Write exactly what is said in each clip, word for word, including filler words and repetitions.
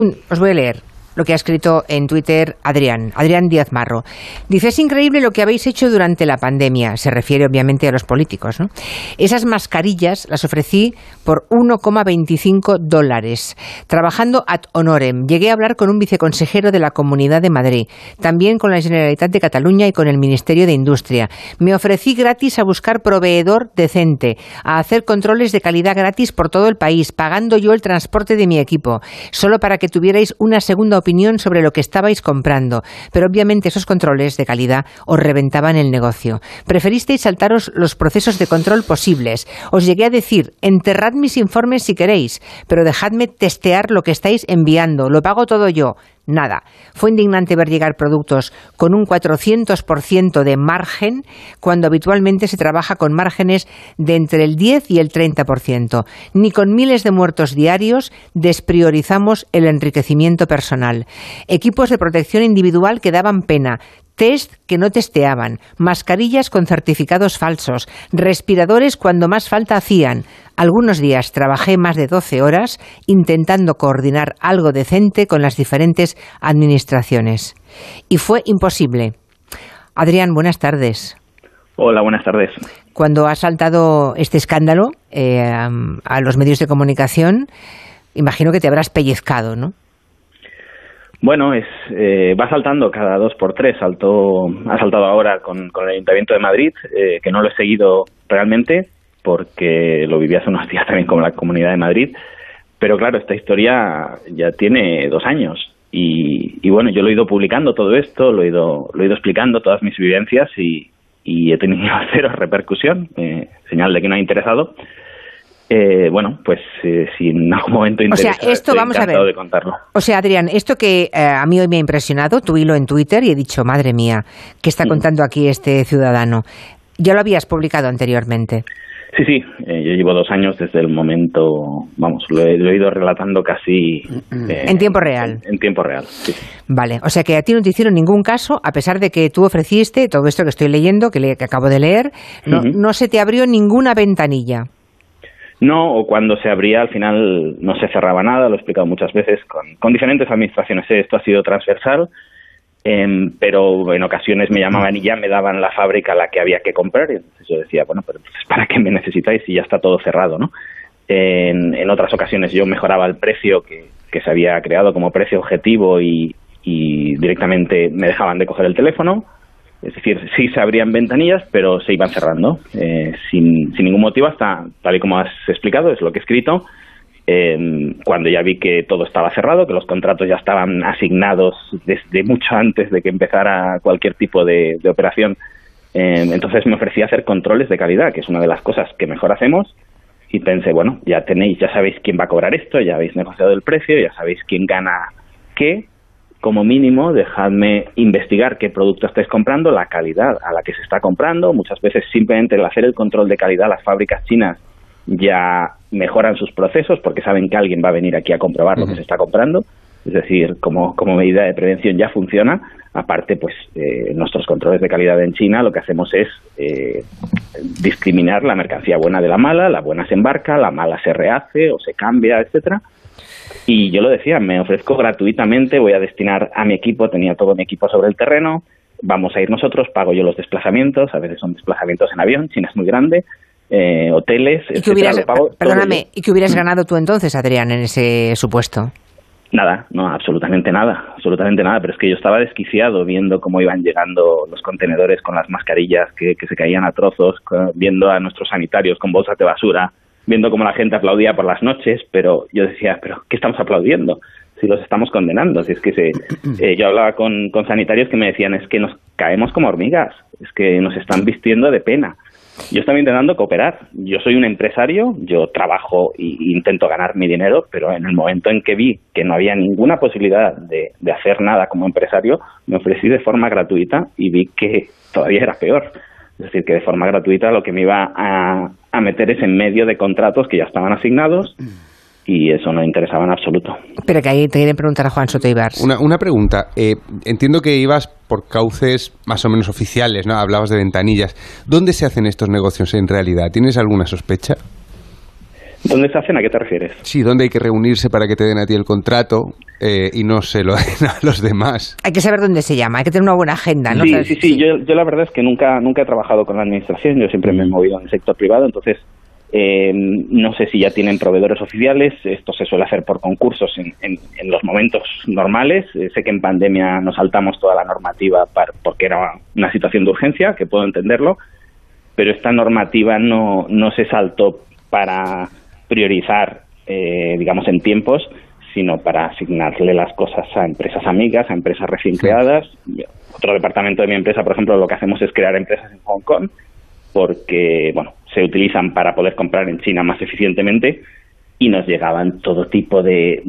Os voy a leer lo que ha escrito en Twitter Adrián, Adrián Díaz Marro. Dice, es increíble lo que habéis hecho durante la pandemia. Se refiere obviamente a los políticos, ¿no? Esas mascarillas las ofrecí por uno coma veinticinco dólares, trabajando ad honorem. Llegué a hablar con un viceconsejero de la Comunidad de Madrid, también con la Generalitat de Cataluña y con el Ministerio de Industria. Me ofrecí gratis a buscar proveedor decente, a hacer controles de calidad gratis por todo el país, pagando yo el transporte de mi equipo, solo para que tuvierais una segunda opinión sobre lo que estabais comprando, pero obviamente esos controles de calidad os reventaban el negocio. Preferisteis saltaros los procesos de control posibles. Os llegué a decir, enterrad mis informes si queréis, pero dejadme testear lo que estáis enviando, lo pago todo yo. Nada. Fue indignante ver llegar productos con un cuatrocientos por ciento de margen cuando habitualmente se trabaja con márgenes de entre el diez y el treinta por ciento. Ni con miles de muertos diarios despriorizamos el enriquecimiento personal. Equipos de protección individual que daban pena. Test que no testeaban, mascarillas con certificados falsos, respiradores cuando más falta hacían. Algunos días trabajé más de doce horas intentando coordinar algo decente con las diferentes administraciones. Y fue imposible. Adrián, buenas tardes. Hola, buenas tardes. Cuando ha saltado este escándalo eh, a los medios de comunicación, imagino que te habrás pellizcado, ¿no? Bueno, es eh, va saltando cada dos por tres. Saltó, ha saltado ahora con, con el Ayuntamiento de Madrid, eh, que no lo he seguido realmente porque lo viví hace unos días también con la Comunidad de Madrid. Pero claro, esta historia ya tiene dos años y, y bueno, yo lo he ido publicando todo esto, lo he ido, lo he ido explicando todas mis vivencias y, y he tenido cero repercusión, eh, señal de que no ha interesado. Eh, bueno, pues eh, si en algún momento interesa, o sea, esto estoy vamos a ver. de contarlo. O sea, Adrián, esto que eh, a mí hoy me ha impresionado, tu hilo en Twitter, y he dicho, madre mía, ¿qué está contando aquí este ciudadano? ¿Ya lo habías publicado anteriormente? Sí, sí, eh, yo llevo dos años desde el momento, vamos, lo he, lo he ido relatando casi... Eh, en tiempo real. En, en tiempo real, sí. Vale, o sea que a ti no te hicieron ningún caso, a pesar de que tú ofreciste todo esto que estoy leyendo, que, le, que acabo de leer, no, uh-huh. no se te abrió ninguna ventanilla. No, o cuando se abría al final no se cerraba nada, lo he explicado muchas veces con, con diferentes administraciones. Esto ha sido transversal, eh, pero en ocasiones me llamaban y ya me daban la fábrica a la que había que comprar y entonces yo decía, bueno, pero entonces ¿para qué me necesitáis si ya está todo cerrado, ¿no? En, en otras ocasiones yo mejoraba el precio que, que se había creado como precio objetivo y, y directamente me dejaban de coger el teléfono. Es decir, sí se abrían ventanillas, pero se iban cerrando, eh, sin, sin ningún motivo, hasta, tal y como has explicado, es lo que he escrito, eh, cuando ya vi que todo estaba cerrado, que los contratos ya estaban asignados desde mucho antes de que empezara cualquier tipo de, de operación, eh, entonces me ofrecí a hacer controles de calidad, que es una de las cosas que mejor hacemos, y pensé, bueno, ya tenéis, ya sabéis quién va a cobrar esto, ya habéis negociado el precio, ya sabéis quién gana qué. Como mínimo, dejadme investigar qué producto estáis comprando, la calidad a la que se está comprando. Muchas veces simplemente el hacer el control de calidad, las fábricas chinas ya mejoran sus procesos porque saben que alguien va a venir aquí a comprobar uh-huh. lo que se está comprando. Es decir, como, como medida de prevención ya funciona. Aparte, pues eh, nuestros controles de calidad en China lo que hacemos es eh, discriminar la mercancía buena de la mala, la buena se embarca, la mala se rehace o se cambia, etcétera. Y yo lo decía, me ofrezco gratuitamente, voy a destinar a mi equipo, tenía todo mi equipo sobre el terreno, vamos a ir nosotros, pago yo los desplazamientos, a veces son desplazamientos en avión, China es muy grande, eh, hoteles, ¿Y que hubieras, pago, perdóname, ¿y qué hubieras ganado tú entonces, Adrián, en ese supuesto? Nada, no, absolutamente nada, absolutamente nada, pero es que yo estaba desquiciado viendo cómo iban llegando los contenedores con las mascarillas que, que se caían a trozos, viendo a nuestros sanitarios con bolsas de basura, viendo cómo la gente aplaudía por las noches, pero yo decía, ¿pero qué estamos aplaudiendo? Si los estamos condenando. Si es que se, eh, yo hablaba con, con sanitarios que me decían, es que nos caemos como hormigas, es que nos están vistiendo de pena. Yo estaba intentando cooperar. Yo soy un empresario, yo trabajo e intento ganar mi dinero, pero en el momento en que vi que no había ninguna posibilidad de, de hacer nada como empresario, me ofrecí de forma gratuita y vi que todavía era peor. Es decir, que de forma gratuita lo que me iba a, a meter es en medio de contratos que ya estaban asignados y eso no interesaba en absoluto. Pero que ahí te quieren preguntar a Juan Soto Ibars. Una, una pregunta. Eh, entiendo que ibas por cauces más o menos oficiales, ¿no? Hablabas de ventanillas. ¿Dónde se hacen estos negocios en realidad? ¿Tienes alguna sospecha? ¿Dónde se hacen? ¿A qué te refieres? Sí, ¿dónde hay que reunirse para que te den a ti el contrato eh, y no se lo den a los demás? Hay que saber dónde se llama, hay que tener una buena agenda, ¿no? Sí, sí, sí. Yo, yo la verdad es que nunca, nunca he trabajado con la administración, yo siempre me he movido en el sector privado, entonces eh, no sé si ya tienen proveedores oficiales. Esto se suele hacer por concursos en, en, en los momentos normales. Eh, sé que en pandemia nos saltamos toda la normativa para, porque era una situación de urgencia, que puedo entenderlo, pero esta normativa no, no se saltó para priorizar, eh, digamos, en tiempos, sino para asignarle las cosas a empresas amigas, a empresas recién creadas. Otro departamento de mi empresa, por ejemplo, lo que hacemos es crear empresas en Hong Kong, porque, bueno, se utilizan para poder comprar en China más eficientemente, y nos llegaban todo tipo de,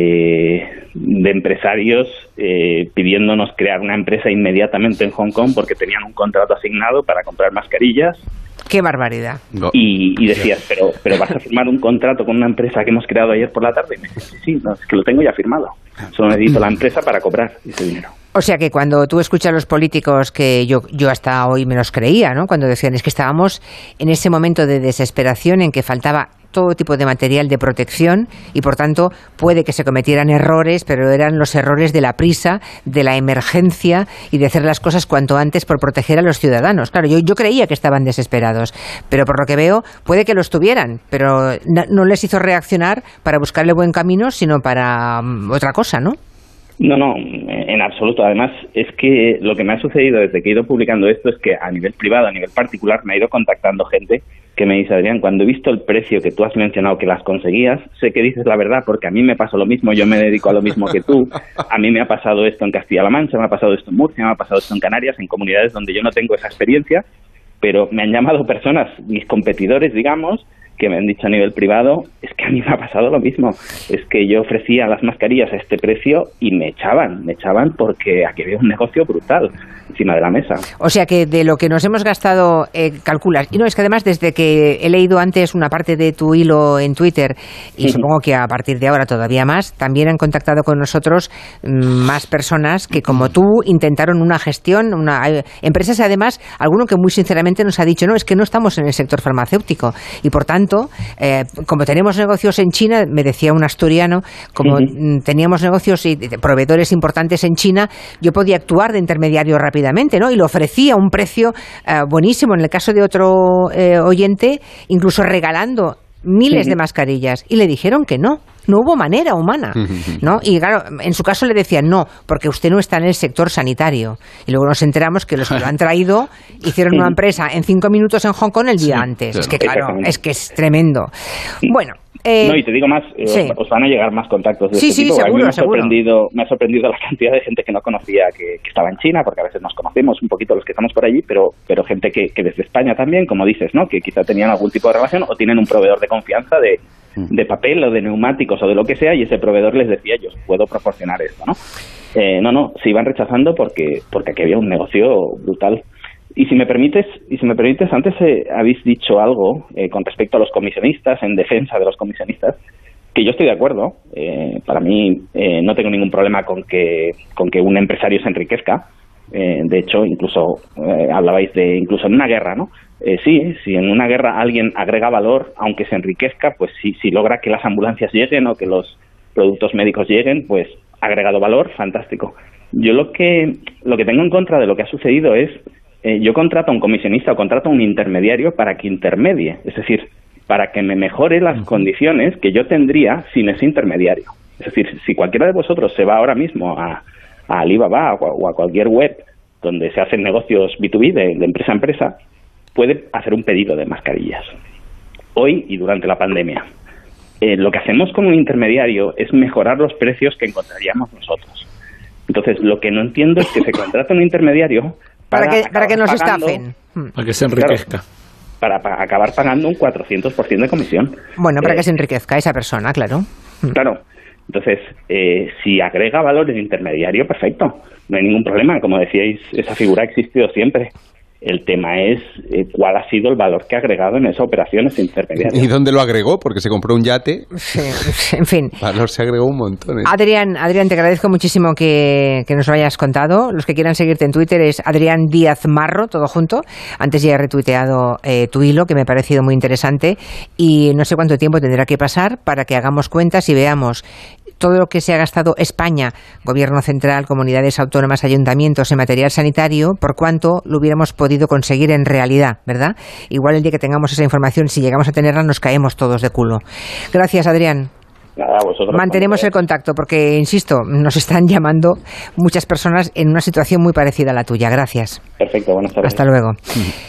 de, de empresarios eh, pidiéndonos crear una empresa inmediatamente en Hong Kong porque tenían un contrato asignado para comprar mascarillas. ¡Qué barbaridad! Y, y decías, pero pero vas a firmar un contrato con una empresa que hemos creado ayer por la tarde. Y me dices, sí, sí, no, es que lo tengo ya firmado. Solo necesito la empresa para cobrar ese dinero. O sea que cuando tú escuchas a los políticos, que yo, yo hasta hoy me los creía, ¿no? Cuando decían, es que estábamos en ese momento de desesperación en que faltaba todo tipo de material de protección y, por tanto, puede que se cometieran errores, pero eran los errores de la prisa, de la emergencia y de hacer las cosas cuanto antes por proteger a los ciudadanos. Claro, yo, yo creía que estaban desesperados, pero por lo que veo, puede que lo estuvieran, pero no, no les hizo reaccionar para buscarle buen camino, sino para um, otra cosa, ¿no? No, no, en absoluto. Además, es que lo que me ha sucedido desde que he ido publicando esto es que a nivel privado, a nivel particular, me ha ido contactando gente que me dice, Adrián, cuando he visto el precio que tú has mencionado que las conseguías, sé que dices la verdad porque a mí me pasó lo mismo, yo me dedico a lo mismo que tú, a mí me ha pasado esto en Castilla-La Mancha, me ha pasado esto en Murcia, me ha pasado esto en Canarias, en comunidades donde yo no tengo esa experiencia, pero me han llamado personas, mis competidores, digamos, que me han dicho a nivel privado, es que a mí me ha pasado lo mismo, es que yo ofrecía las mascarillas a este precio y me echaban, me echaban porque aquí había un negocio brutal encima de la mesa. O sea que de lo que nos hemos gastado, eh, calculas, y no, es que además desde que he leído antes una parte de tu hilo en Twitter, y uh-huh. supongo que a partir de ahora todavía más, también han contactado con nosotros mmm, más personas que como tú intentaron una gestión, una, hay empresas además, alguno que muy sinceramente nos ha dicho, no, es que no estamos en el sector farmacéutico, y por tanto Eh, como tenemos negocios en China, me decía un asturiano, como uh-huh. teníamos negocios y proveedores importantes en China, yo podía actuar de intermediario rápidamente, ¿no? Y lo ofrecía a un precio eh, buenísimo. En el caso de otro eh, oyente, incluso regalando miles uh-huh. de mascarillas, y le dijeron que no. No hubo manera humana, ¿no? Y claro, en su caso le decían no, porque usted no está en el sector sanitario. Y luego nos enteramos que los que lo han traído hicieron una empresa en cinco minutos en Hong Kong el día sí, antes. Claro. Es que claro, es que es tremendo. Bueno. Eh, no, y te digo más, eh, sí. os van a llegar más contactos de sí, este sí, tipo. Seguro, a mí me ha, seguro. sorprendido, me ha sorprendido la cantidad de gente que no conocía que, que estaba en China, porque a veces nos conocemos un poquito los que estamos por allí, pero pero gente que, que desde España también, como dices, ¿no? Que quizá tenían algún tipo de relación o tienen un proveedor de confianza de, de papel o de neumáticos o de lo que sea, y ese proveedor les decía, yo os puedo proporcionar esto, ¿no? Eh, no, no, se iban rechazando porque porque aquí había un negocio brutal. Y si me permites, y si me permites, antes eh, habéis dicho algo eh, con respecto a los comisionistas, en defensa de los comisionistas, que yo estoy de acuerdo. Eh, para mí eh, no tengo ningún problema con que con que un empresario se enriquezca. Eh, de hecho, incluso eh, hablabais de incluso en una guerra, ¿no? Eh, sí, si en una guerra alguien agrega valor, aunque se enriquezca, pues si, si logra que las ambulancias lleguen o que los productos médicos lleguen, pues ha agregado valor, fantástico. Yo lo que lo que tengo en contra de lo que ha sucedido es Eh, yo contrato a un comisionista o contrato a un intermediario para que intermedie, es decir, para que me mejore las condiciones que yo tendría sin ese intermediario. Es decir, si cualquiera de vosotros se va ahora mismo a, a Alibaba o a, o a cualquier web donde se hacen negocios B dos B, de, de empresa a empresa, puede hacer un pedido de mascarillas. Hoy y durante la pandemia, eh, lo que hacemos con un intermediario es mejorar los precios que encontraríamos nosotros. Entonces, lo que no entiendo es que se contrata un intermediario Para, para que, para que nos pagando, estafen. Para que se enriquezca. Claro, para, para acabar pagando un cuatrocientos por ciento de comisión. Bueno, para eh, que se enriquezca esa persona, claro. Claro. Entonces, eh, si agrega valor el intermediario, perfecto. No hay ningún problema. Como decíais, esa figura ha existido siempre. El tema es eh, cuál ha sido el valor que ha agregado en esa operación ese intermediario. ¿Y dónde lo agregó? Porque se compró un yate. Sí, en fin. El valor se agregó un montón. ¿eh? Adrián, Adrián, te agradezco muchísimo que, que nos lo hayas contado. Los que quieran seguirte en Twitter es Adrián Díaz Marro, todo junto. Antes ya he retuiteado eh, tu hilo, que me ha parecido muy interesante. Y no sé cuánto tiempo tendrá que pasar para que hagamos cuentas y veamos todo lo que se ha gastado España, Gobierno central, comunidades autónomas, ayuntamientos en material sanitario, por cuánto lo hubiéramos podido conseguir en realidad, ¿verdad? Igual el día que tengamos esa información, si llegamos a tenerla, nos caemos todos de culo. Gracias, Adrián. Nada, vosotros mantenemos el contacto porque, insisto, nos están llamando muchas personas en una situación muy parecida a la tuya. Gracias. Perfecto, buenas tardes. Hasta luego.